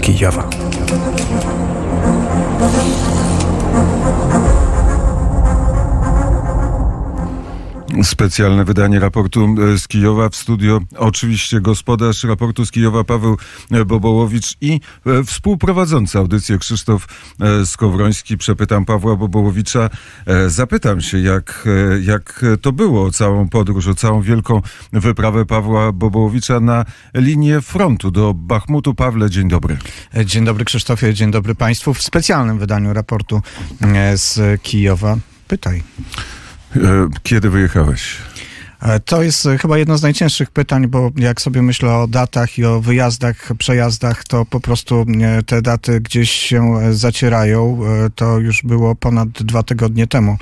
Kijowa. Specjalne wydanie raportu z Kijowa. W studio oczywiście gospodarz raportu z Kijowa Paweł Bobołowicz i współprowadzący audycję Krzysztof Skowroński. Przepytam Pawła Bobołowicza. Zapytam się, jak to było, o całą podróż, o całą wielką wyprawę Pawła Bobołowicza na linię frontu do Bachmutu. Pawle, dzień dobry. Dzień dobry Krzysztofie, dzień dobry Państwu. W specjalnym wydaniu raportu z Kijowa. Pytaj. Kiedy wyjechałeś? To jest chyba jedno z najcięższych pytań, bo jak sobie myślę o datach i o wyjazdach, przejazdach, to po prostu te daty gdzieś się zacierają. To już było ponad 2 tygodnie temu.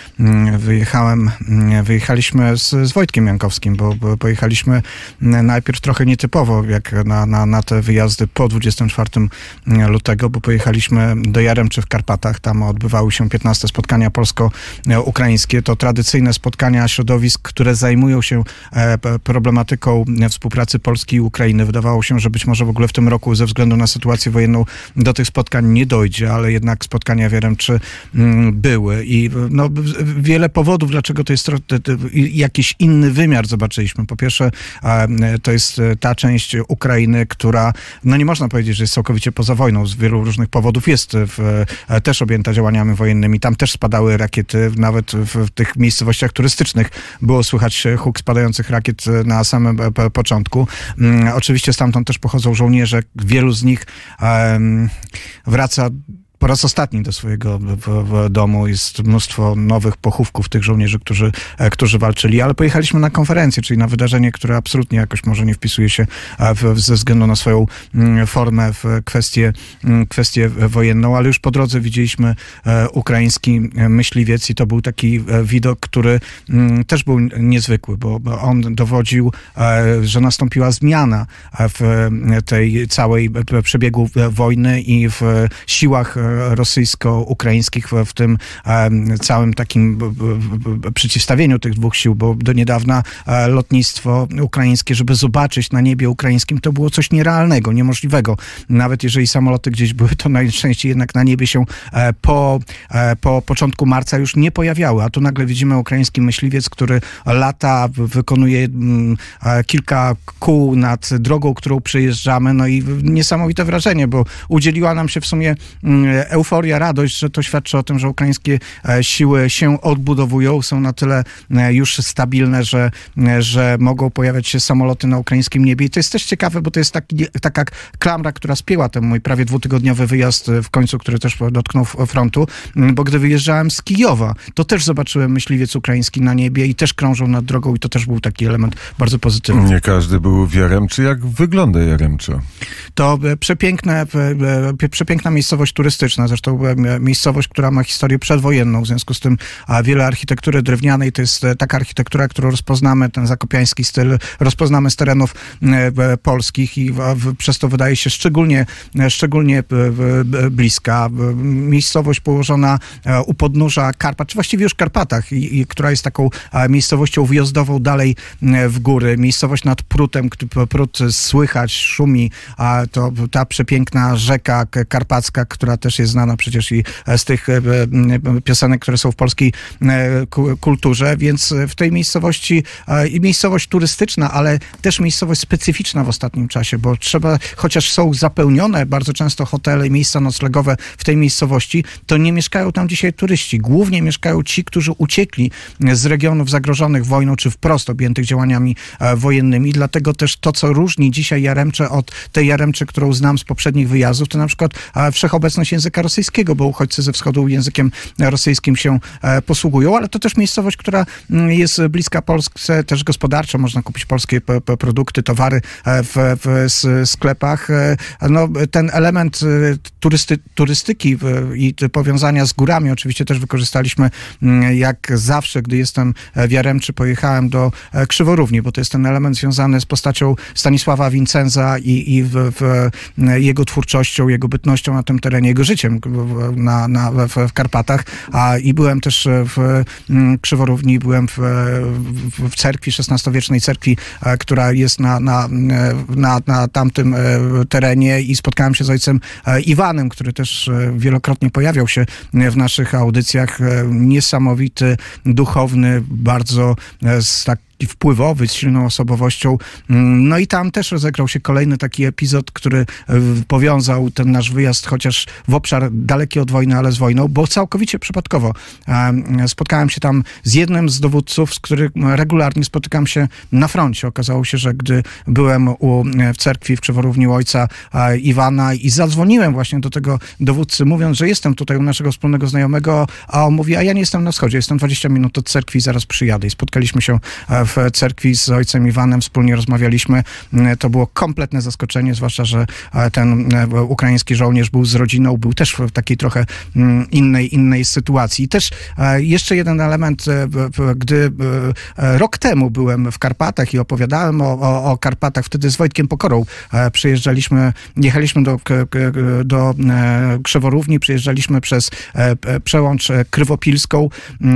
Wyjechaliśmy z Wojtkiem Jankowskim, bo pojechaliśmy najpierw trochę nietypowo, jak na te wyjazdy po 24 lutego, bo pojechaliśmy do Jaremczy w Karpatach. Tam odbywały się 15 spotkania polsko-ukraińskie. To tradycyjne spotkania środowisk, które zajmują się problematyką współpracy Polski i Ukrainy. Wydawało się, że być może w ogóle w tym roku ze względu na sytuację wojenną do tych spotkań nie dojdzie, ale jednak spotkania w Jaremczy były i wiele powodów, dlaczego to jest jakiś inny wymiar zobaczyliśmy. Po pierwsze, to jest ta część Ukrainy, która, nie można powiedzieć, że jest całkowicie poza wojną, z wielu różnych powodów jest też objęta działaniami wojennymi. Tam też spadały rakiety, nawet w tych miejscowościach turystycznych było słychać huk spadających rakiet na samym początku. Oczywiście stamtąd też pochodzą żołnierze. Wielu z nich wraca po raz ostatni do swojego domu. Jest mnóstwo nowych pochówków tych żołnierzy, którzy walczyli, ale pojechaliśmy na konferencję, czyli na wydarzenie, które absolutnie jakoś może nie wpisuje się ze względu na swoją formę w kwestię wojenną, ale już po drodze widzieliśmy ukraiński myśliwiec i to był taki widok, który też był niezwykły, bo on dowodził, że nastąpiła zmiana w tej całej przebiegu wojny i w siłach rosyjsko-ukraińskich, w tym całym takim przeciwstawieniu tych dwóch sił, bo do niedawna lotnictwo ukraińskie, żeby zobaczyć na niebie ukraińskim, to było coś nierealnego, niemożliwego. Nawet jeżeli samoloty gdzieś były, to najczęściej jednak na niebie się po początku marca już nie pojawiały, a tu nagle widzimy ukraiński myśliwiec, który lata, wykonuje kilka kół nad drogą, którą przejeżdżamy, i niesamowite wrażenie, bo udzieliła nam się w sumie euforia, radość, że to świadczy o tym, że ukraińskie siły się odbudowują, są na tyle już stabilne, że mogą pojawiać się samoloty na ukraińskim niebie. I to jest też ciekawe, bo to jest taka klamra, która spięła ten mój prawie 2-tygodniowy wyjazd w końcu, który też dotknął frontu, bo gdy wyjeżdżałem z Kijowa, to też zobaczyłem myśliwiec ukraiński na niebie i też krążył nad drogą i to też był taki element bardzo pozytywny. Nie każdy był w Jaremczy. Jak wygląda Jaremcza? To przepiękna miejscowość turystyczna, zresztą miejscowość, która ma historię przedwojenną, w związku z tym wiele architektury drewnianej, to jest taka architektura, którą rozpoznamy, ten zakopiański styl, rozpoznamy z terenów polskich i przez to wydaje się szczególnie bliska. Miejscowość położona u podnóża Karpat, czy właściwie już Karpatach, która jest taką miejscowością wjazdową dalej w góry. Miejscowość nad Prutem, Prut słychać, szumi, a to ta przepiękna rzeka karpacka, która też jest znana przecież i z tych piosenek, które są w polskiej kulturze, więc w tej miejscowości i miejscowość turystyczna, ale też miejscowość specyficzna w ostatnim czasie, bo chociaż są zapełnione bardzo często hotele i miejsca noclegowe w tej miejscowości, to nie mieszkają tam dzisiaj turyści. Głównie mieszkają ci, którzy uciekli z regionów zagrożonych wojną, czy wprost objętych działaniami wojennymi. Dlatego też to, co różni dzisiaj Jaremczę od tej Jaremczy, którą znam z poprzednich wyjazdów, to na przykład wszechobecność języka rosyjskiego, bo uchodźcy ze wschodu językiem rosyjskim się posługują, ale to też miejscowość, która jest bliska Polsce, też gospodarczo. Można kupić polskie produkty, towary w sklepach. Ten element turystyki i powiązania z górami oczywiście też wykorzystaliśmy jak zawsze, gdy jestem w Jaremczy, pojechałem do Krzyworówni, bo to jest ten element związany z postacią Stanisława Wincenza i jego twórczością, jego bytnością na tym terenie, jego życiem życiem w Karpatach, i byłem też w Krzyworówni, byłem w cerkwi, XVI-wiecznej cerkwi, która jest na tamtym terenie, i spotkałem się z ojcem Iwanem, który też wielokrotnie pojawiał się w naszych audycjach. Niesamowity, duchowny, bardzo wpływowy, z silną osobowością. No i tam też rozegrał się kolejny taki epizod, który powiązał ten nasz wyjazd chociaż w obszar daleki od wojny, ale z wojną, bo całkowicie przypadkowo spotkałem się tam z jednym z dowódców, z którym regularnie spotykam się na froncie. Okazało się, że gdy byłem w cerkwi w Krzyworówni ojca Iwana i zadzwoniłem właśnie do tego dowódcy, mówiąc, że jestem tutaj u naszego wspólnego znajomego, a on mówi, a ja nie jestem na wschodzie, jestem 20 minut od cerkwi, zaraz przyjadę. I spotkaliśmy się w cerkwi z ojcem Iwanem, wspólnie rozmawialiśmy. To było kompletne zaskoczenie, zwłaszcza, że ten ukraiński żołnierz był z rodziną, był też w takiej trochę innej sytuacji. I też jeszcze jeden element, gdy rok temu byłem w Karpatach i opowiadałem o Karpatach, wtedy z Wojtkiem Pokorą jechaliśmy do Krzyworówni, przyjeżdżaliśmy przez przełącz Krywopilską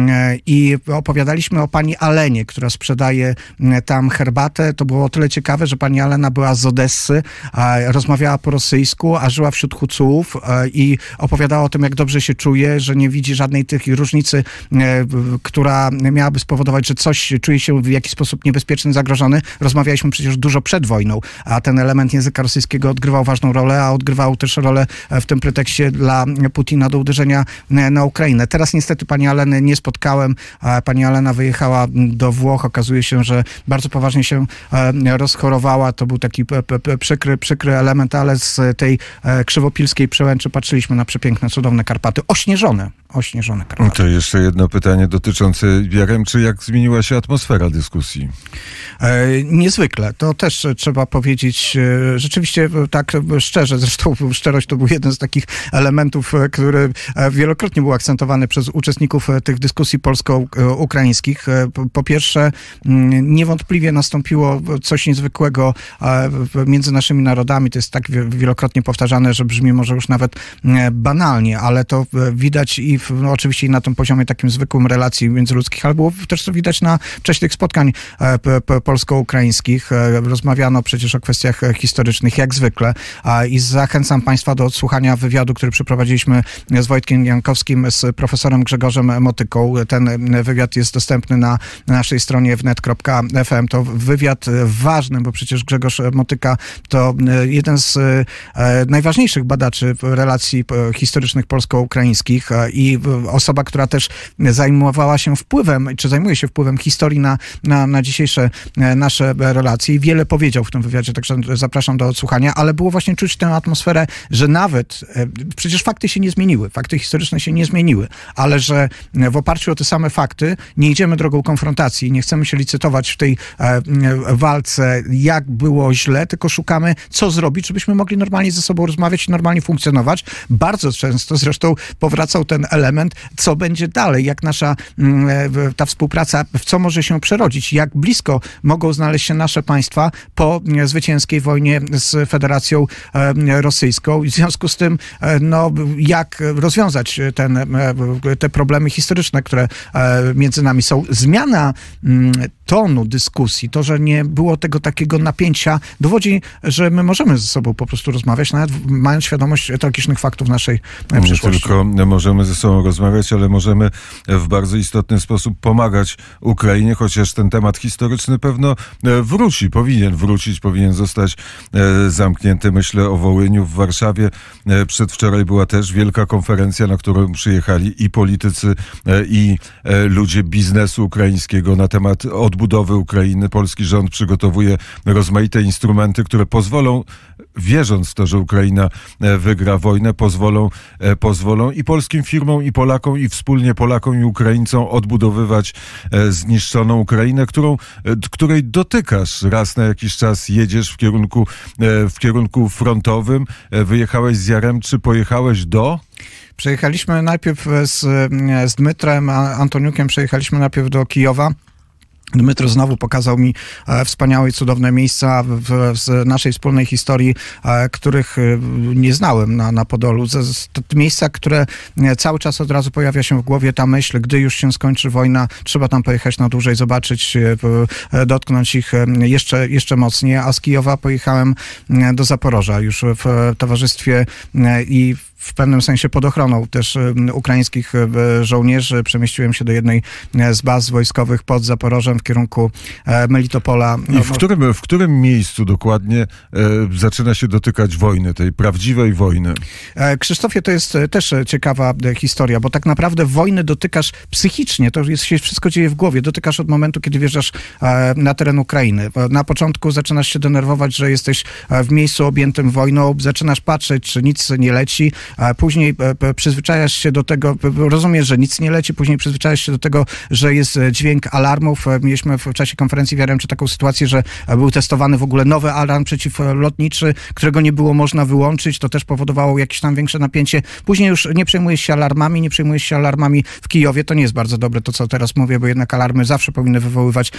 i opowiadaliśmy o pani Alenie, która sprzedaje tam herbatę. To było o tyle ciekawe, że pani Alena była z Odessy, rozmawiała po rosyjsku, a żyła wśród Hucułów i opowiadała o tym, jak dobrze się czuje, że nie widzi żadnej tej różnicy, która miałaby spowodować, że coś czuje się w jakiś sposób niebezpieczny, zagrożony. Rozmawialiśmy przecież dużo przed wojną, a ten element języka rosyjskiego odgrywał ważną rolę, a odgrywał też rolę w tym pretekście dla Putina do uderzenia na Ukrainę. Teraz niestety pani Aleny nie spotkałem. Pani Alena wyjechała do Włoch. Okazuje się, że bardzo poważnie się rozchorowała. To był taki przykry element, ale z tej krzywopilskiej przełęczy patrzyliśmy na przepiękne, cudowne Karpaty. Ośnieżone Karpaty. To jeszcze jedno pytanie dotyczące Jaremczy. Jak zmieniła się atmosfera dyskusji? Niezwykle. To też trzeba powiedzieć rzeczywiście tak szczerze. Zresztą szczerość to był jeden z takich elementów, który wielokrotnie był akcentowany przez uczestników tych dyskusji polsko-ukraińskich. Po pierwsze, niewątpliwie nastąpiło coś niezwykłego między naszymi narodami. To jest tak wielokrotnie powtarzane, że brzmi może już nawet banalnie, ale to widać i oczywiście i na tym poziomie takim zwykłym relacji międzyludzkich, ale było też to widać na czasie tych spotkań polsko-ukraińskich. Rozmawiano przecież o kwestiach historycznych, jak zwykle. I zachęcam Państwa do odsłuchania wywiadu, który przeprowadziliśmy z Wojtkiem Jankowskim, z profesorem Grzegorzem Motyką. Ten wywiad jest dostępny na naszej stronie wnet.fm. To wywiad ważny, bo przecież Grzegorz Motyka to jeden z najważniejszych badaczy relacji historycznych polsko-ukraińskich i osoba, która też zajmowała się wpływem, czy zajmuje się wpływem historii na dzisiejsze nasze relacje i wiele powiedział w tym wywiadzie, także zapraszam do odsłuchania, ale było właśnie czuć tę atmosferę, że nawet, przecież fakty się nie zmieniły, fakty historyczne się nie zmieniły, ale że w oparciu o te same fakty nie idziemy drogą konfrontacji, nie chcemy się licytować w tej walce, jak było źle, tylko szukamy, co zrobić, żebyśmy mogli normalnie ze sobą rozmawiać i normalnie funkcjonować. Bardzo często zresztą powracał ten element, co będzie dalej, jak nasza ta współpraca, w co może się przerodzić, jak blisko mogą znaleźć się nasze państwa po zwycięskiej wojnie z Federacją Rosyjską. I w związku z tym, no, jak rozwiązać te problemy historyczne, które między nami są. Zmiana tonu dyskusji, to, że nie było tego takiego napięcia, dowodzi, że my możemy ze sobą po prostu rozmawiać, nawet mając świadomość tragicznych faktów naszej przeszłości. Nie tylko możemy ze sobą rozmawiać, ale możemy w bardzo istotny sposób pomagać Ukrainie, chociaż ten temat historyczny pewno powinien zostać zamknięty. Myślę o Wołyniu, w Warszawie. Przedwczoraj była też wielka konferencja, na którą przyjechali i politycy, i ludzie biznesu ukraińskiego na temat odbudowy Ukrainy. Polski rząd przygotowuje rozmaite instrumenty, które pozwolą, wierząc w to, że Ukraina wygra wojnę, pozwolą i polskim firmom, i Polakom, i wspólnie Polakom i Ukraińcom odbudowywać zniszczoną Ukrainę, której dotykasz raz na jakiś czas, jedziesz w kierunku frontowym. Wyjechałeś z Jaremczy, pojechałeś do... Przejechaliśmy najpierw z Dmytrem Antoniukiem, przejechaliśmy najpierw do Kijowa. Dmytro znowu pokazał mi wspaniałe i cudowne miejsca z naszej wspólnej historii, których nie znałem na Podolu. Miejsca, które cały czas od razu pojawia się w głowie ta myśl, gdy już się skończy wojna, trzeba tam pojechać na dłużej, zobaczyć, dotknąć ich jeszcze mocniej. A z Kijowa pojechałem do Zaporoża już w towarzystwie i w pewnym sensie pod ochroną też ukraińskich żołnierzy. Przemieściłem się do jednej z baz wojskowych pod Zaporożem w kierunku Melitopola. I w którym miejscu dokładnie zaczyna się dotykać wojny, tej prawdziwej wojny? Krzysztofie, to jest też ciekawa historia, bo tak naprawdę wojny dotykasz psychicznie, to się wszystko dzieje w głowie. Dotykasz od momentu, kiedy wjeżdżasz na teren Ukrainy. Na początku zaczynasz się denerwować, że jesteś w miejscu objętym wojną, zaczynasz patrzeć, czy nic nie leci, później przyzwyczajasz się do tego, rozumiesz, że nic nie leci, później przyzwyczajasz się do tego, że jest dźwięk alarmów. Mieliśmy w czasie konferencji w Jaremczy taką sytuację, że był testowany w ogóle nowy alarm przeciwlotniczy, którego nie było można wyłączyć. To też powodowało jakieś tam większe napięcie. Później już nie przejmujesz się alarmami w Kijowie. To nie jest bardzo dobre to, co teraz mówię, bo jednak alarmy zawsze powinny wywoływać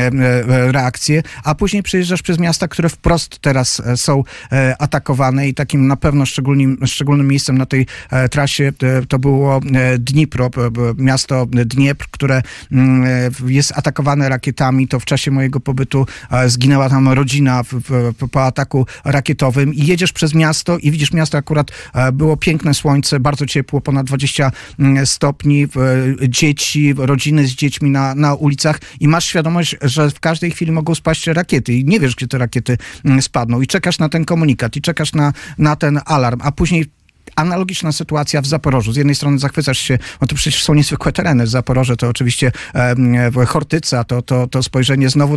reakcje. A później przejeżdżasz przez miasta, które wprost teraz są atakowane i takim na pewno szczególnym miejscem na tej trasie to było Dnipro, miasto Dniepr, które jest atakowane rakietami. To w czasie mojego pobytu zginęła tam rodzina po ataku rakietowym i jedziesz przez miasto i widzisz miasto, akurat było piękne słońce, bardzo ciepło, ponad 20 stopni, dzieci, rodziny z dziećmi na ulicach i masz świadomość, że w każdej chwili mogą spaść rakiety i nie wiesz, gdzie te rakiety spadną i czekasz na ten komunikat i czekasz na ten alarm, a później analogiczna sytuacja w Zaporożu. Z jednej strony zachwycasz się, bo to przecież są niezwykłe tereny. Zaporoże to oczywiście Chortyca, to spojrzenie znowu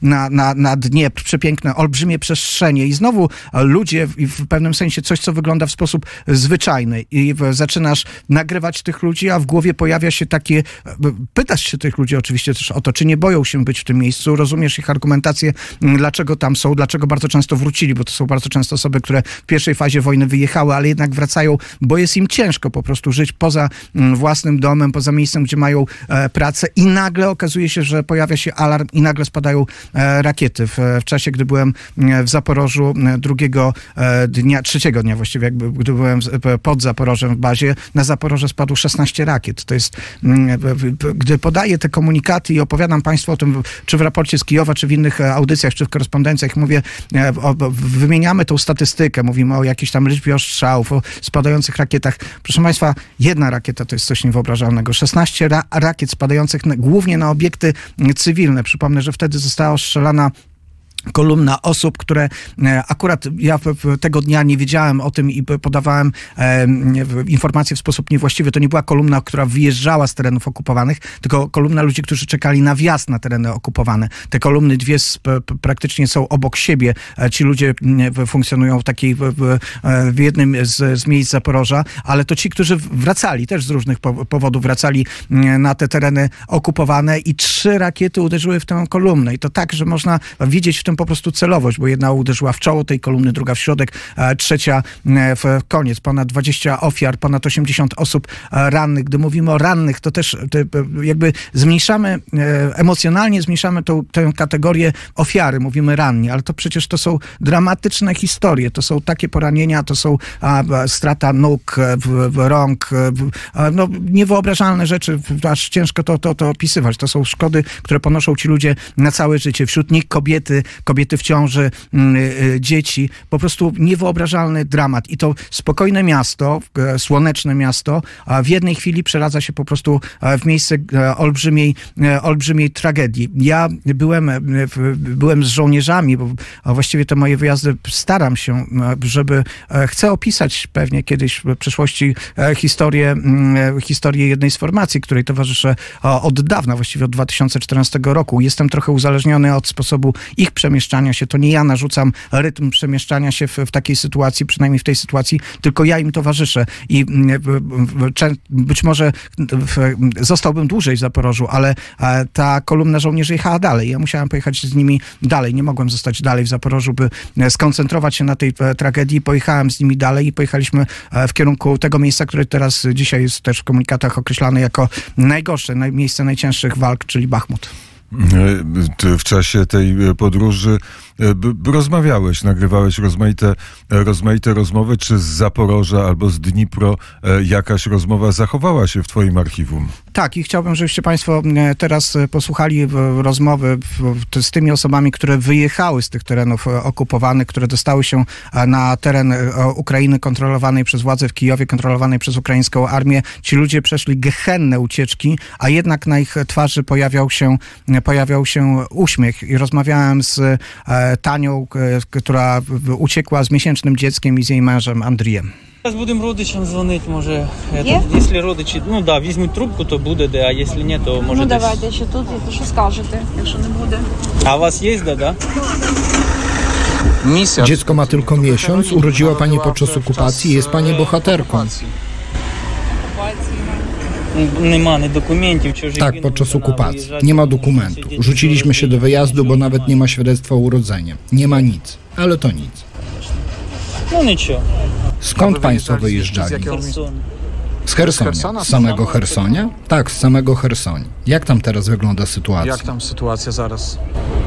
na Dniepr, przepiękne, olbrzymie przestrzenie i znowu ludzie i w pewnym sensie coś, co wygląda w sposób zwyczajny i zaczynasz nagrywać tych ludzi, a w głowie pojawia się takie, pytasz się tych ludzi oczywiście też o to, czy nie boją się być w tym miejscu, rozumiesz ich argumentację, dlaczego tam są, dlaczego bardzo często wrócili, bo to są bardzo często osoby, które w pierwszej fazie wojny wyjechały, ale jednak wracają, bo jest im ciężko po prostu żyć poza własnym domem, poza miejscem, gdzie mają pracę i nagle okazuje się, że pojawia się alarm i nagle spadają rakiety. W czasie, gdy byłem w Zaporożu trzeciego dnia właściwie, gdy byłem pod Zaporożem w bazie, na Zaporoże spadło 16 rakiet. To jest, gdy podaję te komunikaty i opowiadam Państwu o tym, czy w raporcie z Kijowa, czy w innych audycjach, czy w korespondencjach, mówię, wymieniamy tą statystykę, mówimy o jakiejś tam liczbie ostrzałów, o spadających rakietach. Proszę Państwa, jedna rakieta to jest coś niewyobrażalnego. 16 rakiet spadających głównie na obiekty cywilne. Przypomnę, że wtedy została ostrzelana kolumna osób, które akurat ja tego dnia nie wiedziałem o tym i podawałem informacje w sposób niewłaściwy. To nie była kolumna, która wyjeżdżała z terenów okupowanych, tylko kolumna ludzi, którzy czekali na wjazd na tereny okupowane. Te kolumny dwie praktycznie są obok siebie. Ci ludzie funkcjonują w jednym z miejsc Zaporoża, ale to ci, którzy wracali też z różnych powodów, wracali na te tereny okupowane i 3 rakiety uderzyły w tę kolumnę. I to tak, że można widzieć w tym po prostu celowość, bo jedna uderzyła w czoło tej kolumny, druga w środek, trzecia w koniec. Ponad 20 ofiar, ponad 80 osób rannych. Gdy mówimy o rannych, to też jakby emocjonalnie zmniejszamy tę kategorię ofiary. Mówimy ranni, ale to przecież to są dramatyczne historie. To są takie poranienia, to są strata nóg, rąk, niewyobrażalne rzeczy, aż ciężko to opisywać. To są szkody, które ponoszą ci ludzie na całe życie. Wśród nich kobiety w ciąży, dzieci. Po prostu niewyobrażalny dramat. I to spokojne miasto, słoneczne miasto, w jednej chwili przeradza się po prostu w miejsce olbrzymiej tragedii. Ja byłem z żołnierzami, bo właściwie te moje wyjazdy staram się, chcę opisać pewnie kiedyś w przyszłości historię jednej z formacji, której towarzyszę od dawna, właściwie od 2014 roku. Jestem trochę uzależniony od sposobu ich przemieszczania się. To nie ja narzucam rytm przemieszczania się w takiej sytuacji, przynajmniej w tej sytuacji, tylko ja im towarzyszę. I być może zostałbym dłużej w Zaporożu, ale ta kolumna żołnierzy jechała dalej. Ja musiałem pojechać z nimi dalej. Nie mogłem zostać dalej w Zaporożu, by skoncentrować się na tej tragedii. Pojechałem z nimi dalej i pojechaliśmy w kierunku tego miejsca, które teraz dzisiaj jest też w komunikatach określane jako najgorsze, miejsce najcięższych walk, czyli Bachmut. Ty w czasie tej podróży rozmawiałeś, nagrywałeś rozmaite rozmowy. Czy z Zaporoża albo z Dnipro jakaś rozmowa zachowała się w twoim archiwum? Tak, i chciałbym, żebyście państwo teraz posłuchali rozmowy z tymi osobami, które wyjechały z tych terenów okupowanych, które dostały się na teren Ukrainy kontrolowanej przez władze w Kijowie, kontrolowanej przez ukraińską armię. Ci ludzie przeszli gehenne ucieczki, a jednak na ich twarzy pojawiał się uśmiech. I rozmawiałem z Tanią, która uciekła z miesięcznym dzieckiem i z jej mężem Andrijem. Зараз будемо родичам дзвонити, може, якщо родичі, візьмуть трубку, то буде, а якщо ні, то може десь. Давайте ще тут, що скажете, якщо не буде. А у вас є, да? Dziecko ma tylko miesiąc, urodziła pani podczas okupacji, jest pani bohaterką. Нема ні документів, чужих. Tak, podczas okupacji. Nie ma dokumentu. Rzuciliśmy się do wyjazdu, bo nawet nie ma świadectwa o urodzeniu. Nie ma nic. Ale to nic. No нічого. Skąd państwo wyjeżdżali? Херсон. Z Chersonia. Z samego Chersonia? Tak, z samego Chersonia. Jak tam teraz wygląda sytuacja? Jak tam sytuacja zaraz?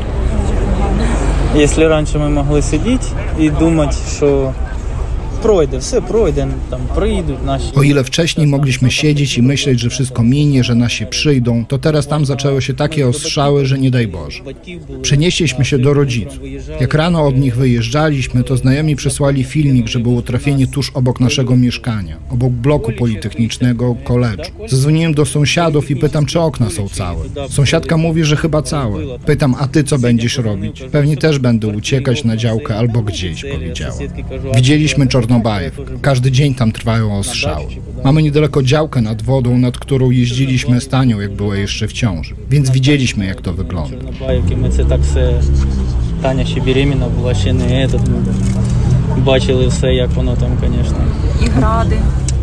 Якщо раніше ми могли сидіти і думати, що пройде, все пройде, там прийдуть наші. O ile wcześniej mogliśmy siedzieć i myśleć, że wszystko minie, że nasi przyjdą, to teraz tam zaczęły się takie ostrzały, że nie daj Boże. Przenieśliśmy się do rodziców. Jak rano od nich wyjeżdżaliśmy, to znajomi przysłali filmik, że było trafienie tuż obok naszego mieszkania, obok bloku politechnicznego, koledżu. Zadzwoniłem do sąsiadów i pytam, czy okna są całe. Sąsiadka mówi, że chyba całe. Pytam, a ty co będziesz robić? Pewnie też będę uciekać na działkę albo gdzieś, powiedziała. Widzieliśmy Czornobajewkę. Każdy dzień tam trwają ostrzały. Mamy niedaleko działkę nad wodą, nad którą jeździliśmy z Tanią, jak była jeszcze w ciąży. Więc widzieliśmy, jak to wygląda. Ми це так все. Таня ще беременна була, ще не бачили все, як воно там, звісно. І гради.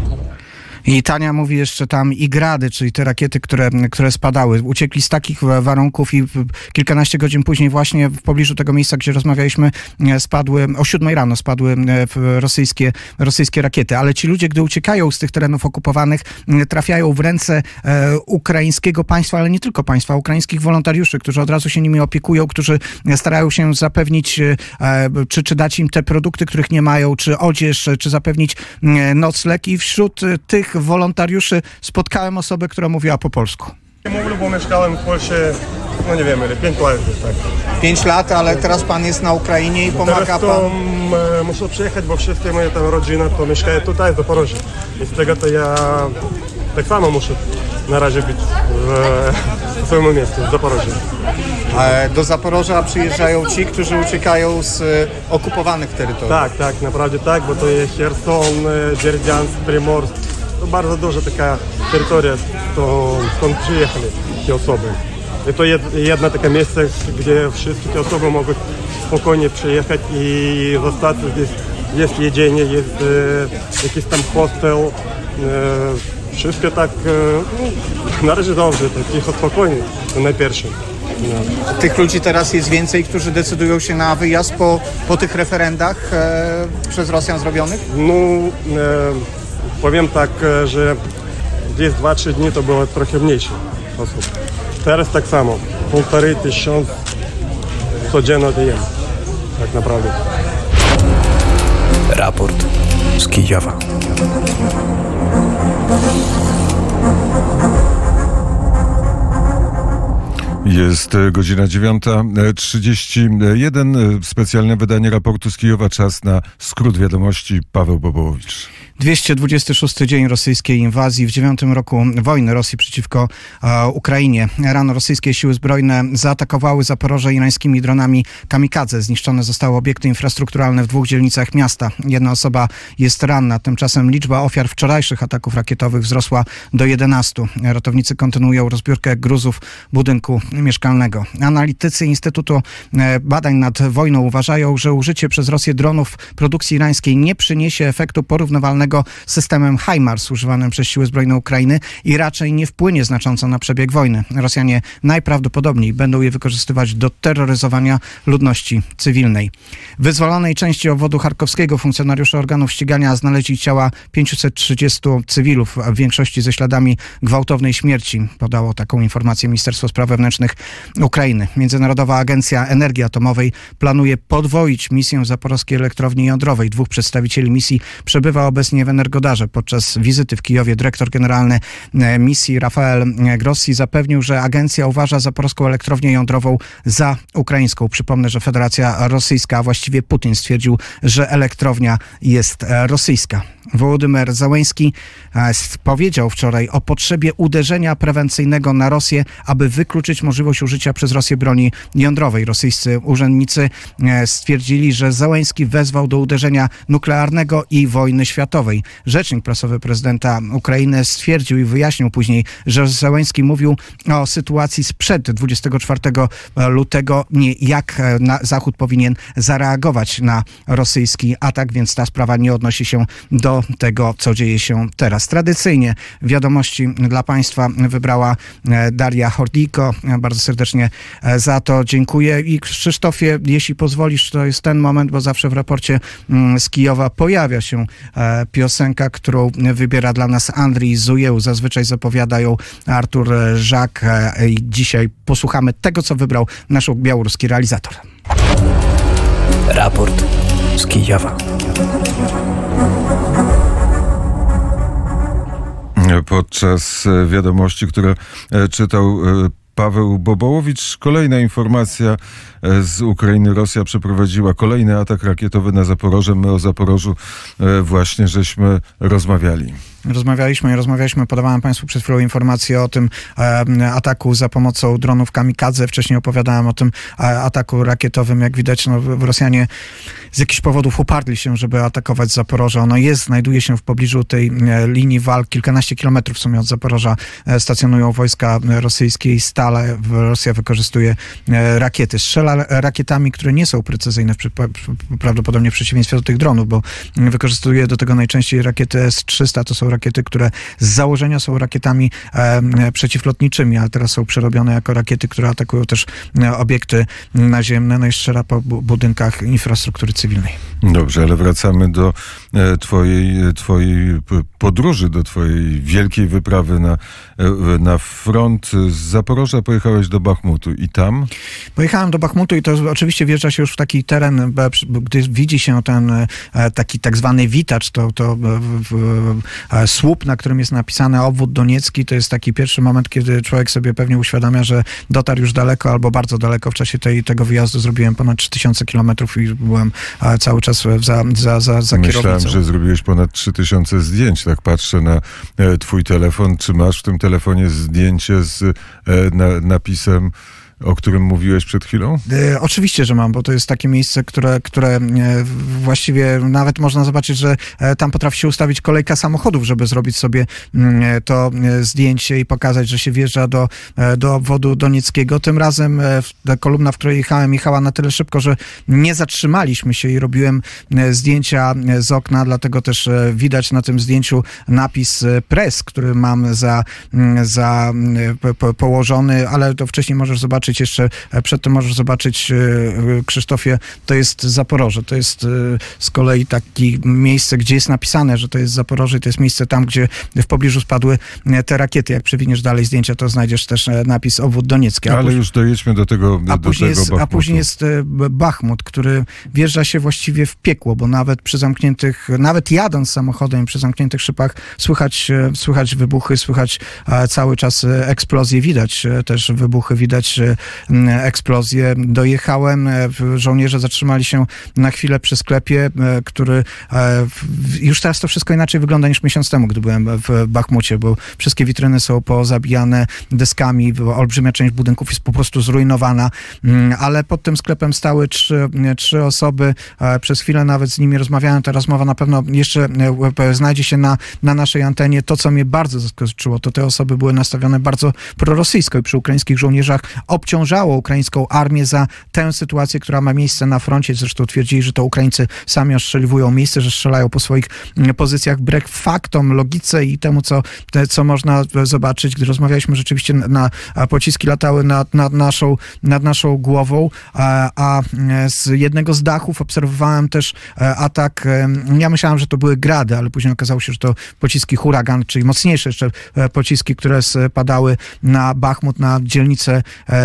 I Tania mówi jeszcze tam i grady, czyli te rakiety, które spadały. Uciekli z takich warunków i kilkanaście godzin później właśnie w pobliżu tego miejsca, gdzie rozmawialiśmy, o 7 rano spadły rosyjskie rakiety. Ale ci ludzie, gdy uciekają z tych terenów okupowanych, trafiają w ręce ukraińskiego państwa, ale nie tylko państwa, ukraińskich wolontariuszy, którzy od razu się nimi opiekują, którzy starają się zapewnić, czy dać im te produkty, których nie mają, czy odzież, czy zapewnić nocleg. I wśród tych wolontariuszy spotkałem osobę, która mówiła po polsku. Mówię, bo mieszkałem w Polsce, nie wiem, 5 lat już tak. 5 lat, ale teraz pan jest na Ukrainie i pomaga teraz to muszę przyjechać, bo wszystkie moje tam rodzina to mieszkają tutaj w Zaporożu. I z tego to ja tak samo muszę na razie być w swoim miejscu, w Zaporożu. Do Zaporoża przyjeżdżają ci, którzy uciekają z okupowanych terytoriów. Tak, naprawdę tak, bo to jest Cherson, Berdyansk, Primorsk. To bardzo duża taka terytoria, to skąd przyjechali te osoby. I to jedno takie miejsce, gdzie wszystkie te osoby mogą spokojnie przyjechać i zostać. Jest jedzenie, jest jakiś tam hostel. Wszystko tak, na razie dobrze, tak cicho, spokojnie, to najpierwsze. No. Tych ludzi teraz jest więcej, którzy decydują się na wyjazd po tych referendach przez Rosjan zrobionych? No, powiem tak, że gdzieś 2-3 dni to było trochę mniejsze osób. Teraz tak samo, 1500 codziennie dajemy, tak naprawdę. Raport z Kijowa. Jest godzina 9:31. Specjalne wydanie raportu z Kijowa. Czas na skrót wiadomości. Paweł Bobołowicz. 226 dzień rosyjskiej inwazji w 9. roku wojny Rosji przeciwko Ukrainie. Rano rosyjskie siły zbrojne zaatakowały Zaporoże irańskimi dronami kamikadze. Zniszczone zostały obiekty infrastrukturalne w 2 dzielnicach miasta. 1 osoba jest ranna. Tymczasem liczba ofiar wczorajszych ataków rakietowych wzrosła do 11. Ratownicy kontynuują rozbiórkę gruzów budynku mieszkalnego. Analitycy Instytutu Badań nad Wojną uważają, że użycie przez Rosję dronów produkcji irańskiej nie przyniesie efektu porównywalnego z systemem HIMARS używanym przez siły zbrojne Ukrainy i raczej nie wpłynie znacząco na przebieg wojny. Rosjanie najprawdopodobniej będą je wykorzystywać do terroryzowania ludności cywilnej. W wyzwolonej części obwodu charkowskiego funkcjonariusze organów ścigania znaleźli ciała 530 cywilów, w większości ze śladami gwałtownej śmierci. Podało taką informację Ministerstwo Spraw Wewnętrznych Atomowycznych Ukrainy. Międzynarodowa Agencja Energii Atomowej planuje podwoić misję w zaporowskiej elektrowni jądrowej. 2 przedstawicieli misji przebywa obecnie w Energodarze. Podczas wizyty w Kijowie dyrektor generalny misji Rafael Grossi zapewnił, że agencja uważa zaporowską elektrownię jądrową za ukraińską. Przypomnę, że Federacja Rosyjska, a właściwie Putin stwierdził, że elektrownia jest rosyjska. Wołodymyr Zełenski powiedział wczoraj o potrzebie uderzenia prewencyjnego na Rosję, aby wykluczyć możliwość użycia przez Rosję broni jądrowej. Rosyjscy urzędnicy stwierdzili, że Zełenski wezwał do uderzenia nuklearnego i wojny światowej. Rzecznik prasowy prezydenta Ukrainy stwierdził i wyjaśnił później, że Zełenski mówił o sytuacji sprzed 24 lutego, nie jak Zachód powinien zareagować na rosyjski atak, więc ta sprawa nie odnosi się do tego, co dzieje się teraz. Tradycyjnie wiadomości dla Państwa wybrała Daria Hordiko. Bardzo serdecznie za to dziękuję. I Krzysztofie, jeśli pozwolisz, to jest ten moment, bo zawsze w raporcie z Kijowa pojawia się piosenka, którą wybiera dla nas Andrii Zujeł. Zazwyczaj zapowiada ją Artur Żak. I dzisiaj posłuchamy tego, co wybrał nasz białoruski realizator. Raport z Kijowa. Podczas wiadomości, które czytał Paweł Bobołowicz, kolejna informacja z Ukrainy. Rosja przeprowadziła kolejny atak rakietowy na Zaporoże. My o Zaporożu właśnie żeśmy rozmawiali. Rozmawialiśmy. Podawałem Państwu przed chwilą informację o tym ataku za pomocą dronów kamikadze. Wcześniej opowiadałem o tym ataku rakietowym. Jak widać, Rosjanie z jakichś powodów uparli się, żeby atakować Zaporoże. Ono znajduje się w pobliżu tej linii walk. Kilkanaście kilometrów w sumie od Zaporoża stacjonują wojska rosyjskie i stale Rosja wykorzystuje rakiety. Strzela rakietami, które nie są precyzyjne, prawdopodobnie w przeciwieństwie do tych dronów, bo wykorzystuje do tego najczęściej rakiety S-300. To są rakiety, które z założenia są rakietami przeciwlotniczymi, ale teraz są przerobione jako rakiety, które atakują też obiekty naziemne, no i strzela po budynkach infrastruktury cywilnej. Dobrze, ale wracamy do twojej podróży, do twojej wielkiej wyprawy na front. Z Zaporoża pojechałeś do Bachmutu i tam? Pojechałem do Bachmutu i to oczywiście wjeżdża się już w taki teren, gdy widzi się ten taki tak zwany witacz, to słup, na którym jest napisane obwód doniecki. To jest taki pierwszy moment, kiedy człowiek sobie pewnie uświadamia, że dotarł już daleko albo bardzo daleko. W czasie tego wyjazdu zrobiłem ponad 3000 kilometrów i byłem cały czas za kierownicą. Myślałem, że zrobiłeś ponad 3000 zdjęć. Tak patrzę na twój telefon. Czy masz w tym telefonie zdjęcie z napisem, o którym mówiłeś przed chwilą? Oczywiście, że mam, bo to jest takie miejsce, które właściwie nawet można zobaczyć, że tam potrafi się ustawić kolejka samochodów, żeby zrobić sobie to zdjęcie i pokazać, że się wjeżdża do obwodu donieckiego. Tym razem ta kolumna, w której jechała na tyle szybko, że nie zatrzymaliśmy się i robiłem zdjęcia z okna, dlatego też widać na tym zdjęciu napis press, który mam położony, ale to wcześniej możesz zobaczyć jeszcze, przed tym możesz zobaczyć, Krzysztofie, to jest Zaporoże. To jest z kolei takie miejsce, gdzie jest napisane, że to jest Zaporoże i to jest miejsce tam, gdzie w pobliżu spadły te rakiety. Jak przewiniesz dalej zdjęcia, to znajdziesz też napis obwód doniecki. Ale już dojedźmy do tego Bachmutu. A później jest Bachmut, który wjeżdża się właściwie w piekło, bo nawet jadąc samochodem przy zamkniętych szybach słychać wybuchy, słychać cały czas eksplozje, widać też wybuchy, widać eksplozję. Dojechałem, żołnierze zatrzymali się na chwilę przy sklepie, który już teraz to wszystko inaczej wygląda niż miesiąc temu, gdy byłem w Bachmucie, bo wszystkie witryny są pozabijane deskami, olbrzymia część budynków jest po prostu zrujnowana, ale pod tym sklepem stały trzy osoby. Przez chwilę nawet z nimi rozmawiałem. Ta rozmowa na pewno jeszcze znajdzie się na naszej antenie. To, co mnie bardzo zaskoczyło, to te osoby były nastawione bardzo prorosyjsko i przy ukraińskich żołnierzach obciążało ukraińską armię za tę sytuację, która ma miejsce na froncie. Zresztą twierdzili, że to Ukraińcy sami ostrzeliwują miejsce, że strzelają po swoich pozycjach wbrew faktom, logice i temu, co można zobaczyć. Gdy rozmawialiśmy, rzeczywiście pociski latały nad naszą głową, a z jednego z dachów obserwowałem też atak. Ja myślałem, że to były grady, ale później okazało się, że to pociski Huragan, czyli mocniejsze jeszcze pociski, które spadały na Bachmut, na dzielnicę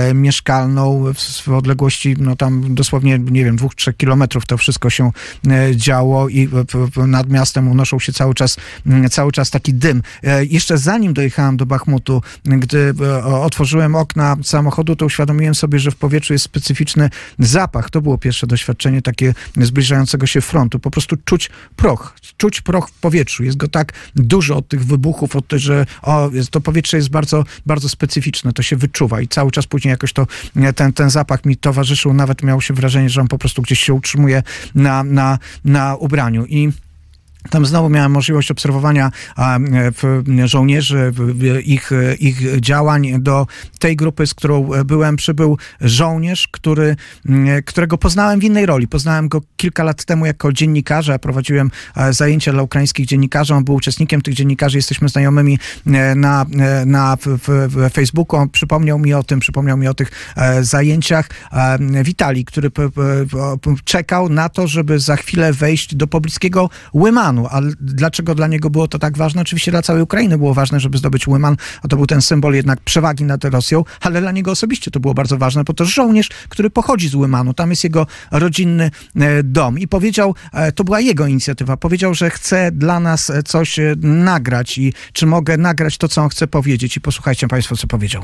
mieszkalną w odległości, no tam dosłownie, nie wiem, 2-3 kilometrów to wszystko się działo i nad miastem unoszą się cały czas taki dym. Jeszcze zanim dojechałem do Bachmutu, gdy otworzyłem okna samochodu, to uświadomiłem sobie, że w powietrzu jest specyficzny zapach. To było pierwsze doświadczenie takie zbliżającego się frontu. Po prostu czuć proch w powietrzu. Jest go tak dużo od tych wybuchów, że to powietrze jest bardzo, bardzo specyficzne. To się wyczuwa i cały czas później jakoś ten zapach mi towarzyszył. Nawet miało się wrażenie, że on po prostu gdzieś się utrzymuje na ubraniu. I tam znowu miałem możliwość obserwowania żołnierzy, ich działań. Do tej grupy, z którą byłem, przybył żołnierz, którego poznałem w innej roli. Poznałem go kilka lat temu jako dziennikarza. Prowadziłem zajęcia dla ukraińskich dziennikarzy. On był uczestnikiem tych dziennikarzy. Jesteśmy znajomymi na Facebooku. On przypomniał mi o tych zajęciach. Witalij, który czekał na to, żeby za chwilę wejść do pobliskiego Łymanu. A dlaczego dla niego było to tak ważne? Oczywiście dla całej Ukrainy było ważne, żeby zdobyć Łyman, a to był ten symbol jednak przewagi nad Rosją, ale dla niego osobiście to było bardzo ważne, bo to żołnierz, który pochodzi z Łymanu, tam jest jego rodzinny dom i powiedział, to była jego inicjatywa, powiedział, że chce dla nas coś nagrać i czy mogę nagrać to, co on chce powiedzieć i posłuchajcie państwo, co powiedział.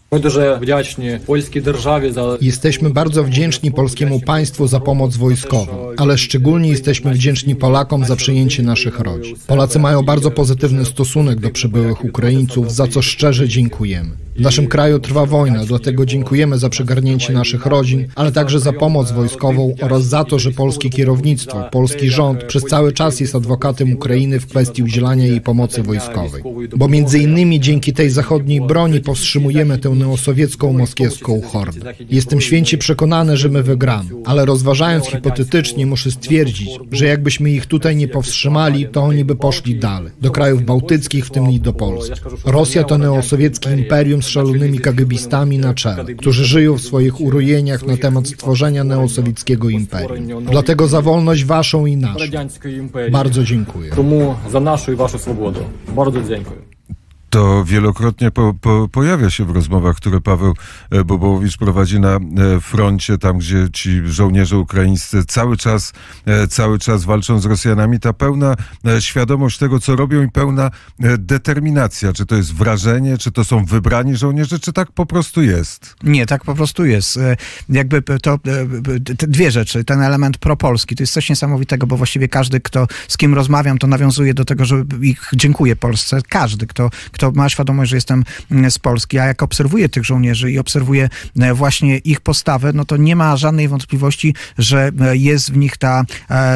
Jesteśmy bardzo wdzięczni polskiemu państwu za pomoc wojskową, ale szczególnie jesteśmy wdzięczni Polakom za przyjęcie naszych rodzin. Polacy mają bardzo pozytywny stosunek do przybyłych Ukraińców, za co szczerze dziękujemy. W naszym kraju trwa wojna, dlatego dziękujemy za przygarnięcie naszych rodzin, ale także za pomoc wojskową oraz za to, że polskie kierownictwo, polski rząd przez cały czas jest adwokatem Ukrainy w kwestii udzielania jej pomocy wojskowej. Bo między innymi dzięki tej zachodniej broni powstrzymujemy tę neosowiecką moskiewską hordę. Jestem święcie przekonany, że my wygramy, ale rozważając hipotetycznie muszę stwierdzić, że jakbyśmy ich tutaj nie powstrzymali, to oni by poszli dalej, do krajów bałtyckich, w tym i do Polski. Rosja to neosowieckie imperium z szalonymi kagebistami na czele, którzy żyją w swoich urojeniach na temat stworzenia neosowieckiego imperium. Dlatego za wolność waszą i naszą. Bardzo dziękuję. Тому за нашу і вашу свободу. Bardzo dziękuję. To wielokrotnie pojawia się w rozmowach, które Paweł Bobołowicz prowadzi na froncie, tam gdzie ci żołnierze ukraińscy cały czas walczą z Rosjanami. Ta pełna świadomość tego, co robią i pełna determinacja. Czy to jest wrażenie, czy to są wybrani żołnierze, czy tak po prostu jest? Nie, tak po prostu jest. Jakby to te dwie rzeczy. Ten element propolski, to jest coś niesamowitego, bo właściwie każdy, z kim rozmawiam, to nawiązuje do tego, że dziękuję Polsce. Każdy, kto ma świadomość, że jestem z Polski, a jak obserwuję tych żołnierzy i obserwuję właśnie ich postawę, no to nie ma żadnej wątpliwości, że jest w nich ta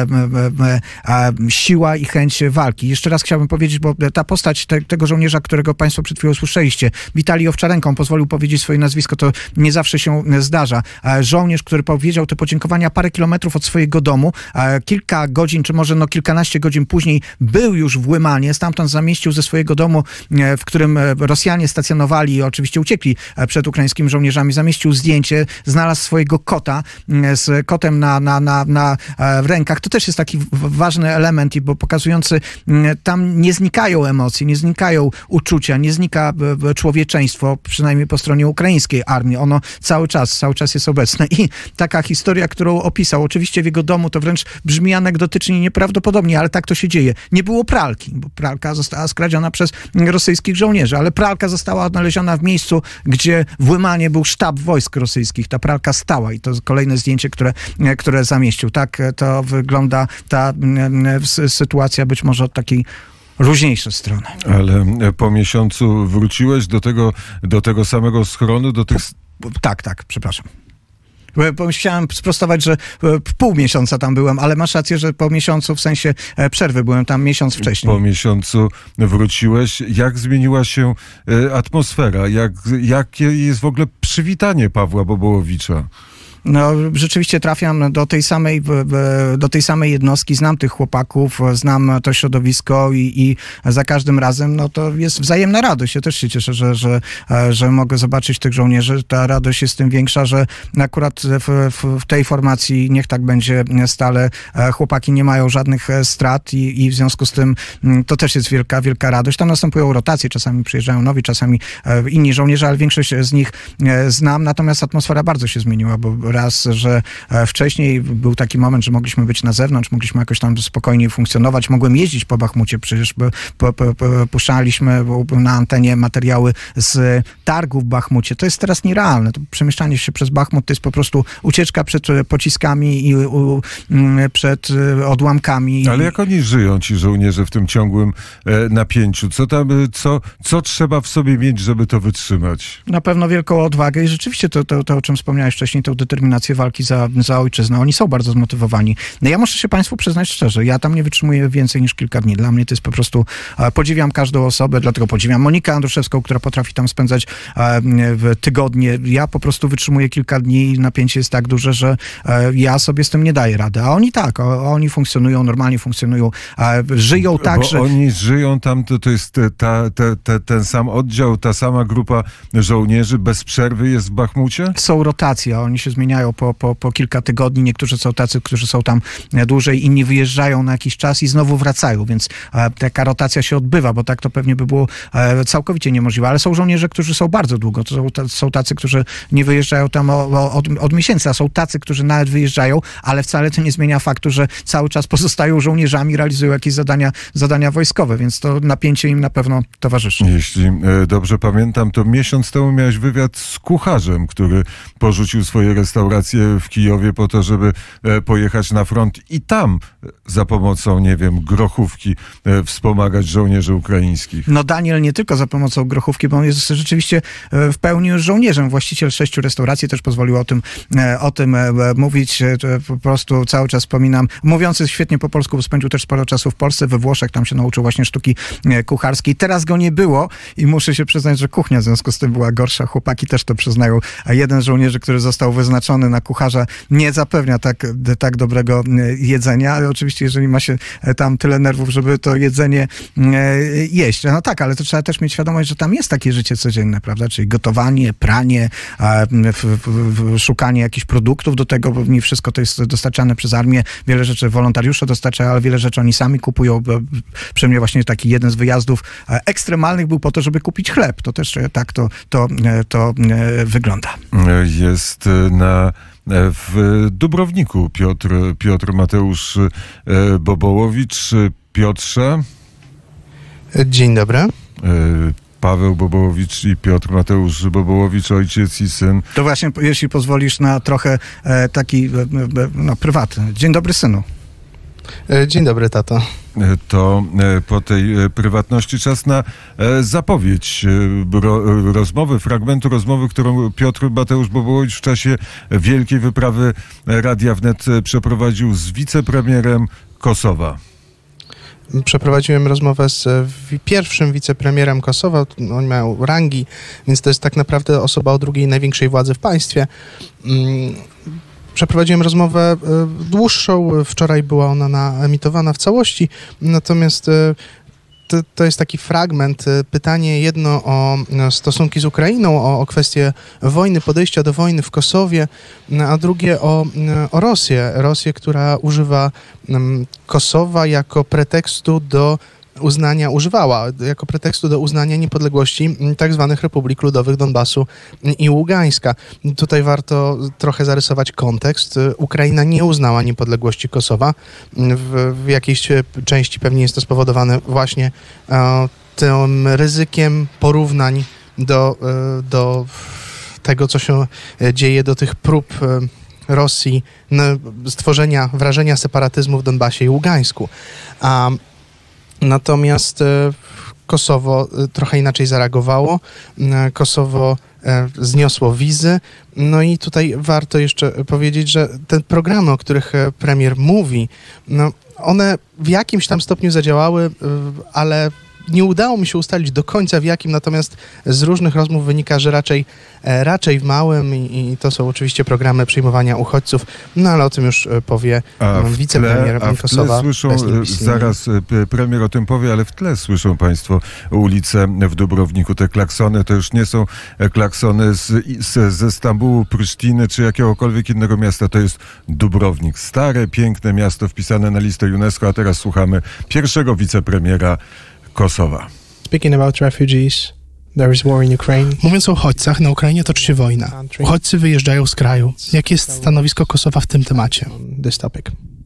siła i chęć walki. Jeszcze raz chciałbym powiedzieć, bo ta postać tego żołnierza, którego państwo przed chwilą słyszeliście, Witalij Owczarenko, on pozwolił powiedzieć swoje nazwisko, to nie zawsze się zdarza. Żołnierz, który powiedział te podziękowania parę kilometrów od swojego domu, kilka godzin, czy może kilkanaście godzin później był już w Łymanie, stamtąd zamieścił ze swojego domu, w którym Rosjanie stacjonowali i oczywiście uciekli przed ukraińskimi żołnierzami, zamieścił zdjęcie, znalazł swojego kota z kotem w rękach. To też jest taki ważny element, bo pokazujący, tam nie znikają emocje, nie znikają uczucia, nie znika człowieczeństwo, przynajmniej po stronie ukraińskiej armii. Ono cały czas jest obecne. I taka historia, którą opisał, oczywiście w jego domu to wręcz brzmi anegdotycznie nieprawdopodobnie, ale tak to się dzieje. Nie było pralki, bo pralka została skradziona przez rosyjskich żołnierzy, ale pralka została odnaleziona w miejscu, gdzie w Łymanie był sztab wojsk rosyjskich. Ta pralka stała i to kolejne zdjęcie, które zamieścił. Tak to wygląda ta sytuacja, być może od takiej różniejszej strony. Ale po miesiącu wróciłeś do tego samego schronu, do tych... Tak, przepraszam. Chciałem sprostować, że pół miesiąca tam byłem, ale masz rację, że po miesiącu, w sensie przerwy, byłem tam miesiąc wcześniej. Po miesiącu wróciłeś. Jak zmieniła się atmosfera? Jakie jest w ogóle przywitanie Pawła Bobołowicza? No, rzeczywiście trafiam do tej samej jednostki, znam tych chłopaków, znam to środowisko i za każdym razem no to jest wzajemna radość. Ja też się cieszę, że mogę zobaczyć tych żołnierzy. Ta radość jest tym większa, że akurat w tej formacji niech tak będzie stale. Chłopaki nie mają żadnych strat i w związku z tym to też jest wielka, wielka radość. Tam następują rotacje, czasami przyjeżdżają nowi, czasami inni żołnierze, ale większość z nich znam, natomiast atmosfera bardzo się zmieniła, bo raz, że wcześniej był taki moment, że mogliśmy być na zewnątrz, mogliśmy jakoś tam spokojnie funkcjonować, mogłem jeździć po Bachmucie, przecież puszczaliśmy na antenie materiały z targu w Bachmucie. To jest teraz nierealne. To przemieszczanie się przez Bachmut to jest po prostu ucieczka przed pociskami i przed odłamkami. Ale jak oni żyją, ci żołnierze, w tym ciągłym napięciu? Co trzeba w sobie mieć, żeby to wytrzymać? Na pewno wielką odwagę i rzeczywiście to o czym wspomniałeś wcześniej, tę determinację walki za ojczyznę. Oni są bardzo zmotywowani. No ja muszę się państwu przyznać szczerze, ja tam nie wytrzymuję więcej niż kilka dni. Dla mnie to jest po prostu, podziwiam każdą osobę, dlatego podziwiam Monikę Andruszewską, która potrafi tam spędzać tygodnie. Ja po prostu wytrzymuję kilka dni i napięcie jest tak duże, że ja sobie z tym nie daję rady. A oni tak, oni funkcjonują, normalnie funkcjonują, żyją tak, że... Oni żyją tam, to jest ten sam oddział, ta sama grupa żołnierzy bez przerwy jest w Bachmucie? Są rotacje, oni się zmieniają po kilka tygodni. Niektórzy są tacy, którzy są tam dłużej, inni wyjeżdżają na jakiś czas i znowu wracają, więc taka rotacja się odbywa, bo tak to pewnie by było całkowicie niemożliwe. Ale są żołnierze, którzy są bardzo długo. To są tacy, którzy nie wyjeżdżają tam od miesięcy, a są tacy, którzy nawet wyjeżdżają, ale wcale to nie zmienia faktu, że cały czas pozostają żołnierzami, realizują jakieś zadania wojskowe, więc to napięcie im na pewno towarzyszy. Jeśli dobrze pamiętam, to miesiąc temu miałeś wywiad z kucharzem, który porzucił swoje restauracje w Kijowie po to, żeby pojechać na front i tam za pomocą, nie wiem, grochówki wspomagać żołnierzy ukraińskich. No Daniel nie tylko za pomocą grochówki, bo on jest rzeczywiście w pełni już żołnierzem. Właściciel 6 restauracji też pozwolił o tym mówić. Po prostu cały czas wspominam. Mówiący świetnie po polsku, bo spędził też sporo czasu w Polsce, we Włoszech, tam się nauczył właśnie sztuki kucharskiej. Teraz go nie było i muszę się przyznać, że kuchnia w związku z tym była gorsza. Chłopaki też to przyznają. A jeden z żołnierzy, który został wyznaczony na kucharza, nie zapewnia tak dobrego jedzenia. Ale oczywiście, jeżeli ma się tam tyle nerwów, żeby to jedzenie jeść. No tak, ale to trzeba też mieć świadomość, że tam jest takie życie codzienne, prawda? Czyli gotowanie, pranie, szukanie jakichś produktów do tego, bo nie wszystko to jest dostarczane przez armię. Wiele rzeczy wolontariusze dostarczają, ale wiele rzeczy oni sami kupują. Przy mnie właśnie taki jeden z wyjazdów ekstremalnych był po to, żeby kupić chleb. To też tak to wygląda. Jest w Dubrowniku Piotr Mateusz Bobołowicz. Piotrze. Dzień dobry. Paweł Bobołowicz i Piotr Mateusz Bobołowicz, ojciec i syn. To właśnie, jeśli pozwolisz, na trochę taki prywatny. Dzień dobry, synu. Dzień dobry, tato. To po tej prywatności czas na zapowiedź fragmentu rozmowy, którą Piotr Mateusz Bobołowicz w czasie wielkiej wyprawy Radia Wnet przeprowadził z wicepremierem Kosowa. Przeprowadziłem rozmowę z pierwszym wicepremierem Kosowa. Oni mają rangi, więc to jest tak naprawdę osoba o drugiej największej władzy w państwie. Przeprowadziłem rozmowę dłuższą. Wczoraj była ona emitowana w całości, natomiast to jest taki fragment. Pytanie jedno o stosunki z Ukrainą, o kwestię wojny, podejścia do wojny w Kosowie, a drugie o Rosję. Rosję, która używa Kosowa jako pretekstu do uznania niepodległości tak zwanych Republik Ludowych Donbasu i Ługańska. Tutaj warto trochę zarysować kontekst. Ukraina nie uznała niepodległości Kosowa. W jakiejś części pewnie jest to spowodowane właśnie tym ryzykiem porównań do tego, co się dzieje, do tych prób Rosji stworzenia wrażenia separatyzmu w Donbasie i Ługańsku. Natomiast Kosowo trochę inaczej zareagowało. Kosowo zniosło wizy. No i tutaj warto jeszcze powiedzieć, że te programy, o których premier mówi, one w jakimś tam stopniu zadziałały, ale Nie udało mi się ustalić do końca w jakim, natomiast z różnych rozmów wynika, że raczej w małym i to są oczywiście programy przyjmowania uchodźców, no ale o tym już powie wicepremier Kosowa. Słyszą, zaraz premier o tym powie, ale w tle słyszą państwo ulice w Dubrowniku. Te klaksony to już nie są klaksony ze Stambułu, Prysztiny czy jakiegokolwiek innego miasta. To jest Dubrownik. Stare, piękne miasto wpisane na listę UNESCO, a teraz słuchamy pierwszego wicepremiera Kosowa. Speaking about refugees, there is war in Ukraine. Mówiąc o uchodźcach, na Ukrainie toczy się wojna. Uchodźcy wyjeżdżają z kraju. Jakie jest stanowisko Kosowa w tym temacie? This topic.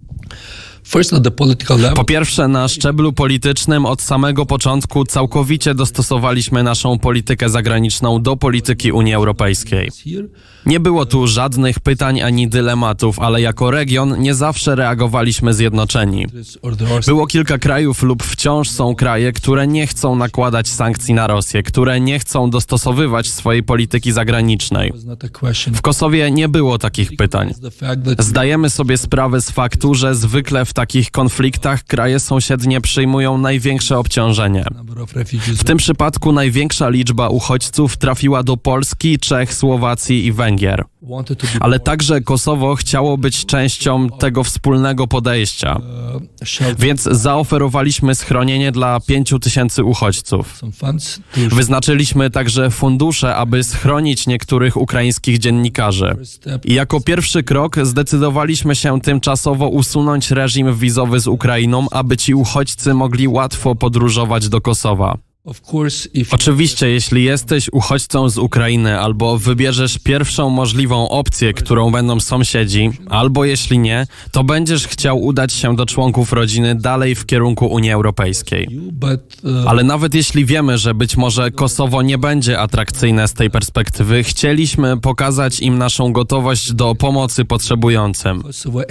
Po pierwsze, na szczeblu politycznym od samego początku całkowicie dostosowaliśmy naszą politykę zagraniczną do polityki Unii Europejskiej. Nie było tu żadnych pytań ani dylematów, ale jako region nie zawsze reagowaliśmy zjednoczeni. Było kilka krajów lub wciąż są kraje, które nie chcą nakładać sankcji na Rosję, które nie chcą dostosowywać swojej polityki zagranicznej. W Kosowie nie było takich pytań. Zdajemy sobie sprawę z faktu, że zwykle w takich konfliktach kraje sąsiednie przyjmują największe obciążenie. W tym przypadku największa liczba uchodźców trafiła do Polski, Czech, Słowacji i Węgier. Ale także Kosowo chciało być częścią tego wspólnego podejścia. Więc zaoferowaliśmy schronienie dla 5000 uchodźców. Wyznaczyliśmy także fundusze, aby schronić niektórych ukraińskich dziennikarzy. I jako pierwszy krok zdecydowaliśmy się tymczasowo usunąć reżim wizowy z Ukrainą, aby ci uchodźcy mogli łatwo podróżować do Kosowa. Oczywiście, jeśli jesteś uchodźcą z Ukrainy albo wybierzesz pierwszą możliwą opcję, którą będą sąsiedzi, albo jeśli nie, to będziesz chciał udać się do członków rodziny dalej w kierunku Unii Europejskiej. Ale nawet jeśli wiemy, że być może Kosowo nie będzie atrakcyjne z tej perspektywy, chcieliśmy pokazać im naszą gotowość do pomocy potrzebującym.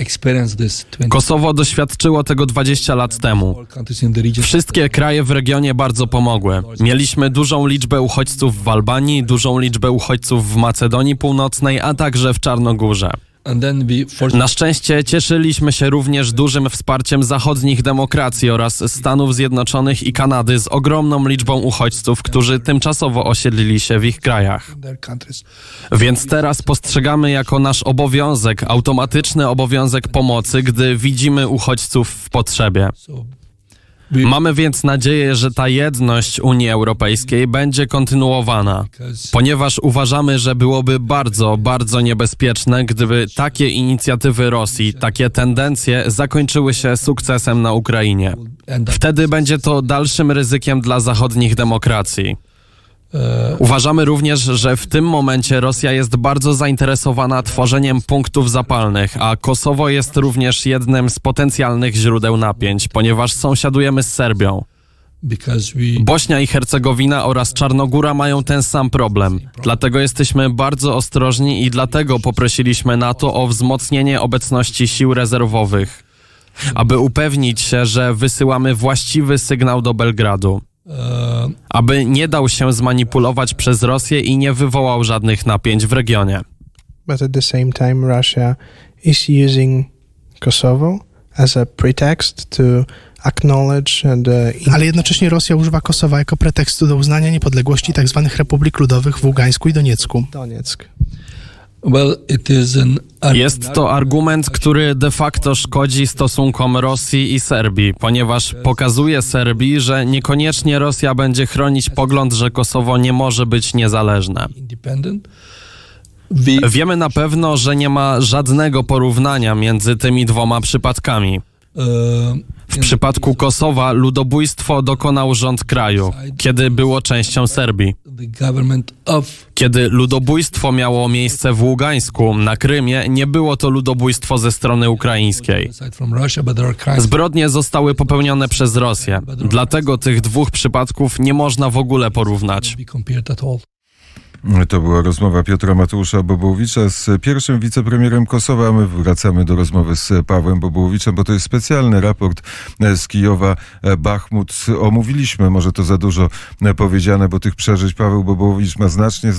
Kosowo doświadczyło tego 20 lat temu. Wszystkie kraje w regionie bardzo pomogły. Mieliśmy dużą liczbę uchodźców w Albanii, dużą liczbę uchodźców w Macedonii Północnej, a także w Czarnogórze. Na szczęście cieszyliśmy się również dużym wsparciem zachodnich demokracji oraz Stanów Zjednoczonych i Kanady z ogromną liczbą uchodźców, którzy tymczasowo osiedlili się w ich krajach. Więc teraz postrzegamy jako nasz obowiązek, automatyczny obowiązek pomocy, gdy widzimy uchodźców w potrzebie. Mamy więc nadzieję, że ta jedność Unii Europejskiej będzie kontynuowana, ponieważ uważamy, że byłoby bardzo, bardzo niebezpieczne, gdyby takie inicjatywy Rosji, takie tendencje zakończyły się sukcesem na Ukrainie. Wtedy będzie to dalszym ryzykiem dla zachodnich demokracji. Uważamy również, że w tym momencie Rosja jest bardzo zainteresowana tworzeniem punktów zapalnych, a Kosowo jest również jednym z potencjalnych źródeł napięć, ponieważ sąsiadujemy z Serbią. Bośnia i Hercegowina oraz Czarnogóra mają ten sam problem. Dlatego jesteśmy bardzo ostrożni i dlatego poprosiliśmy NATO o wzmocnienie obecności sił rezerwowych, aby upewnić się, że wysyłamy właściwy sygnał do Belgradu. Aby nie dał się zmanipulować przez Rosję i nie wywołał żadnych napięć w regionie. But at the same time Russia is using Kosovo as a pretext to acknowledge Ale jednocześnie Rosja używa Kosowa jako pretekstu do uznania niepodległości tzw. republik ludowych w Ługańsku i Doniecku. Jest to argument, który de facto szkodzi stosunkom Rosji i Serbii, ponieważ pokazuje Serbii, że niekoniecznie Rosja będzie chronić pogląd, że Kosowo nie może być niezależne. Wiemy na pewno, że nie ma żadnego porównania między tymi dwoma przypadkami. W przypadku Kosowa ludobójstwo dokonał rząd kraju, kiedy było częścią Serbii. Kiedy ludobójstwo miało miejsce w Ługańsku, na Krymie, nie było to ludobójstwo ze strony ukraińskiej. Zbrodnie zostały popełnione przez Rosję, dlatego tych dwóch przypadków nie można w ogóle porównać. To była rozmowa Piotra Mateusza Bobołowicza z pierwszym wicepremierem Kosowa, a my wracamy do rozmowy z Pawłem Bobołowiczem, bo to jest specjalny raport z Kijowa, Bachmut. Omówiliśmy, może to za dużo powiedziane, bo tych przeżyć Paweł Bobołowicz ma znacznie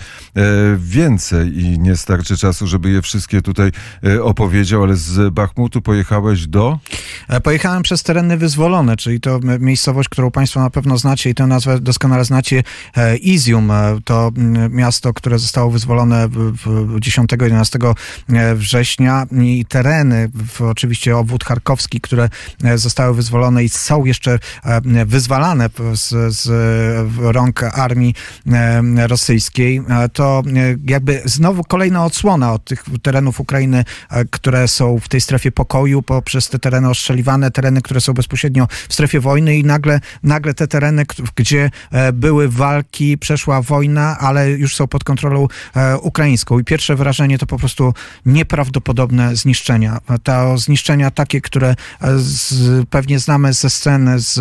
więcej i nie starczy czasu, żeby je wszystkie tutaj opowiedział, ale z Bachmutu pojechałeś do? Pojechałem przez tereny wyzwolone, czyli to miejscowość, którą państwo na pewno znacie i tę nazwę doskonale znacie, Izium. To miasto, które zostało wyzwolone 10-11 września i tereny, oczywiście obwód charkowski, które zostały wyzwolone i są jeszcze wyzwalane z rąk armii rosyjskiej. To jakby znowu kolejna odsłona od tych terenów Ukrainy, które są w tej strefie pokoju, poprzez te tereny ostrzeliwane, tereny, które są bezpośrednio w strefie wojny i nagle te tereny, gdzie były walki, przeszła wojna, ale już są pod kontrolą ukraińską. I pierwsze wrażenie to po prostu nieprawdopodobne zniszczenia. To zniszczenia takie, które pewnie znamy ze scen, z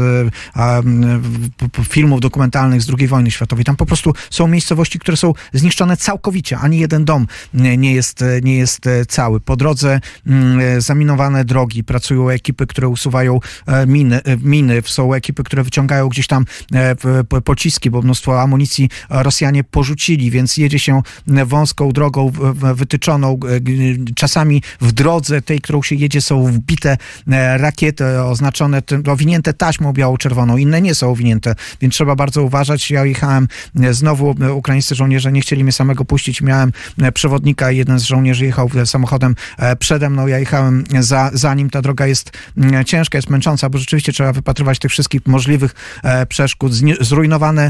filmów dokumentalnych z II wojny światowej. Tam po prostu są miejscowości, które są zniszczone całkowicie. Ani jeden dom nie jest cały. Po drodze zaminowane drogi, pracują ekipy, które usuwają miny, są ekipy, które wyciągają gdzieś tam pociski, bo mnóstwo amunicji Rosjanie porzucili, więc jedzie się wąską drogą wytyczoną. Czasami w drodze tej, którą się jedzie, są wbite rakiety oznaczone, owinięte taśmą biało-czerwoną. Inne nie są owinięte, więc trzeba bardzo uważać. Ja jechałem znowu, ukraińscy żołnierze nie chcieli mnie samego puścić. Miałem przewodnika i jeden z żołnierzy jechał samochodem przede mną. Ja jechałem za nim. Ta droga jest ciężka, jest męcząca, bo rzeczywiście trzeba wypatrywać tych wszystkich możliwych przeszkód, zrujnowane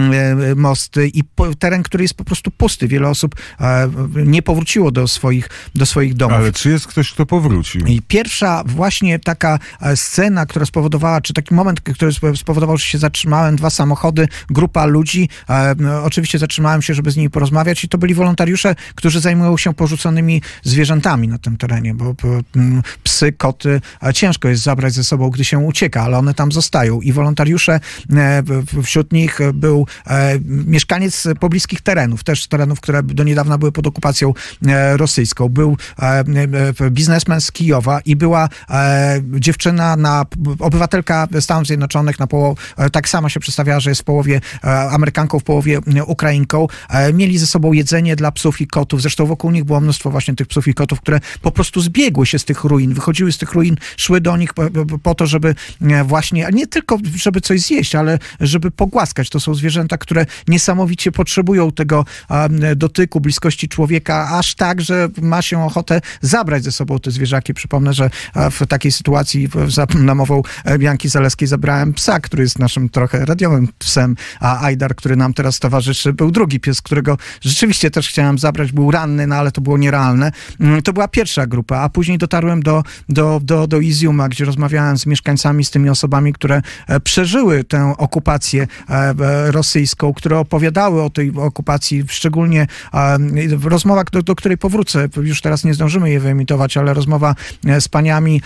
mosty i teren, który jest po prostu pusty. Wiele osób nie powróciło do swoich domów. Ale czy jest ktoś, kto powrócił? I pierwsza właśnie taka scena, która spowodowała, czy taki moment, który spowodował, że się zatrzymałem, 2 samochody, grupa ludzi. Oczywiście zatrzymałem się, żeby z nimi porozmawiać i to byli wolontariusze, którzy zajmują się porzuconymi zwierzętami na tym terenie, bo psy, koty, ciężko jest zabrać ze sobą, gdy się ucieka, ale one tam zostają. I wolontariusze, wśród nich był mieszkaniec pobliskich terenów, też terenów, które do niedawna były pod okupacją rosyjską. Był biznesmen z Kijowa i była dziewczyna, obywatelka Stanów Zjednoczonych, tak sama się przedstawiała, że jest w połowie Amerykanką, w połowie Ukrainką. Mieli ze sobą jedzenie dla psów i kotów. Zresztą wokół nich było mnóstwo właśnie tych psów i kotów, które po prostu zbiegły się z tych ruin, wychodziły z tych ruin, szły do nich po to, żeby właśnie, nie tylko żeby coś zjeść, ale żeby pogłaskać. To są zwierzęta, które niesamowicie potrzebują tego dotyku, bliskości człowieka, aż tak, że ma się ochotę zabrać ze sobą te zwierzaki. Przypomnę, że w takiej sytuacji za namową Bianki Zaleskiej zabrałem psa, który jest naszym trochę radiowym psem, a Ajdar, który nam teraz towarzyszy, był drugi pies, którego rzeczywiście też chciałem zabrać, był ranny, no ale to było nierealne. To była pierwsza grupa, a później dotarłem do Iziuma, gdzie rozmawiałem z mieszkańcami, z tymi osobami, które przeżyły tę okupację rosyjską, które opowiadały o tej okupacji, szczególnie rozmowa, do której powrócę, już teraz nie zdążymy je wyemitować, ale rozmowa z paniami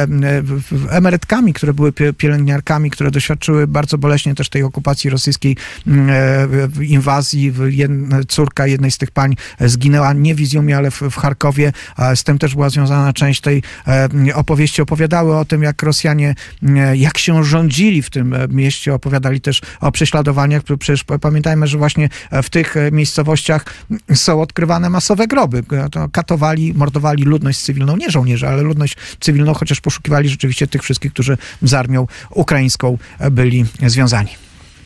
emerytkami, które były pielęgniarkami, które doświadczyły bardzo boleśnie też tej okupacji rosyjskiej, inwazji. Córka jednej z tych pań zginęła nie w Iziumie, ale w Charkowie. Z tym też była związana część tej opowieści. Opowiadały o tym, jak Rosjanie, jak się rządzili w tym mieście. Opowiadali też o prześladowaniach. Przecież pamiętajmy, że właśnie w tych miejscowościach są odkrywane masowe groby. To katowali, mordowali ludność cywilną, nie żołnierzy, ale ludność cywilną, chociaż poszukiwali rzeczywiście tych wszystkich, którzy z armią ukraińską byli związani.